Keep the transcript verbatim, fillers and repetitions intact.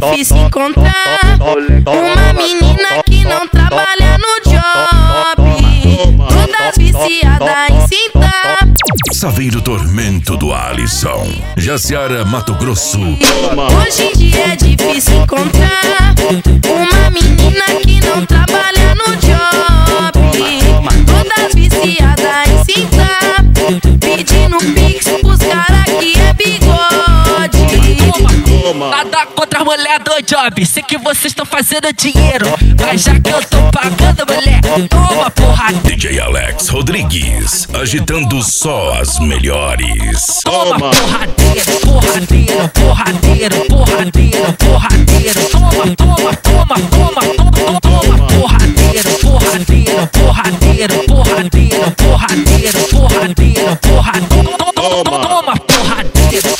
difícil encontrar uma menina que não trabalha no job, todas viciadas em cintar. Saveiro Tormento do Alisson, Jaciara, Mato Grosso. Hoje em dia é difícil encontrar uma menina que não trabalha no job, todas viciadas em cintar, pedindo pix pros cara que é bigode. Nada contra a mulher do job, sei que vocês estão fazendo dinheiro, mas já que eu tô pagando, mulher, toma porra. D J Alex Rodrigues, agitando só as melhores. Toma porradeiro, porradeiro, porradeiro, porradeiro, porradeiro. Toma, toma, toma, toma, toma, toma, porradeiro, porradeiro, porradeiro, porradeiro, porradeiro, porradeiro, porradeiro. Toma, toma, porradeiro.